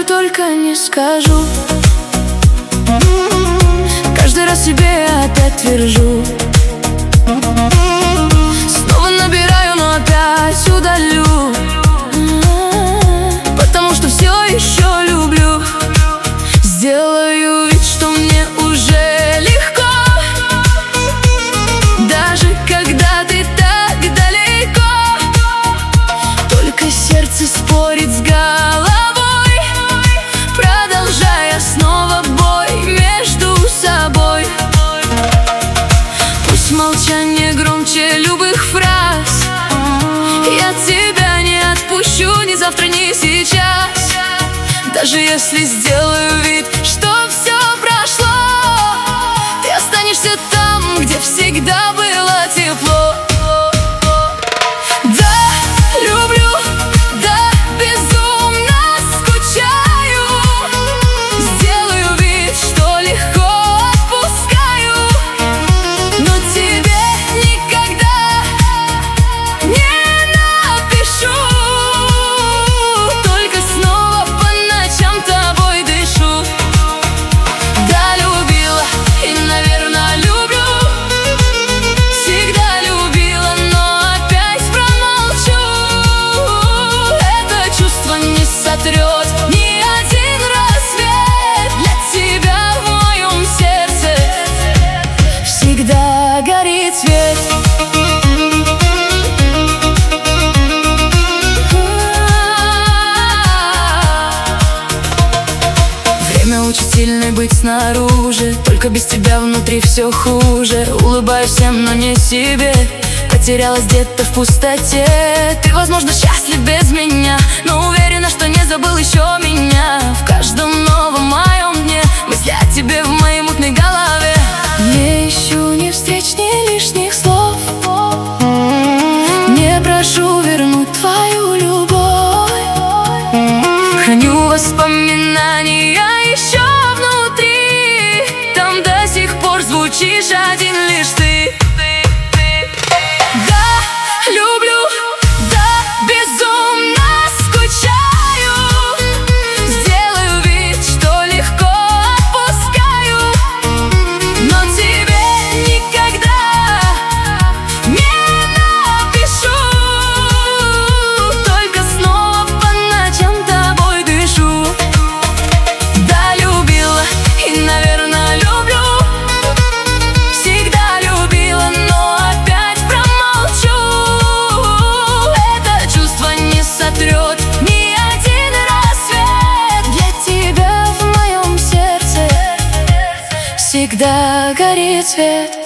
сделаю, только не скажу. Каждый раз себе опять твержу. Снова набираю, но опять удалю, потому что все еще люблю. Сделаю вид, что мне уже легко, даже когда ты так далеко. Только сердце спорит с головой, продолжая снова бой между собой. Пусть молчание громче любых фраз, я тебя не отпущу ни завтра, ни сейчас. Даже если сделаю вид, что все прошло, ты останешься там, где всегда было тепло. Да, люблю, да, безумно скучаю. Сделаю вид, что легко отпускаю, но тебе никогда не напишу. Только снова по ночам тобой дышу. Да, любила и, наверное, люблю. Всегда любила, но опять промолчу. Это чувство не сотрет ни один рассвет. Для тебя в моем сердце всегда горит свет. Время учит сильной быть снаружи, только без тебя внутри все хуже. Улыбаюсь всем, но не себе. Потерялась где-то в пустоте. Ты, возможно, счастлив без меня, но уверена, что не забыл еще меня. В каждом новом моем дне мысли о тебе в моей мутной голове. Не ищу ни встреч, ни лишних слов. Не прошу вернуть твою любовь. Храню воспоминания еще внутри. Там до сих пор звучишь один лишь ты. Да, люблю, да, безумно скучаю. Сделаю вид, что легко отпускаю, но тебе никогда не напишу. Только снова по ночам тобой дышу. Да, любила и, наверное, люблю. Всегда любила, но опять промолчу. Это чувство не сотрет ни один рассвет. Для тебя в моем сердце всегда горит свет.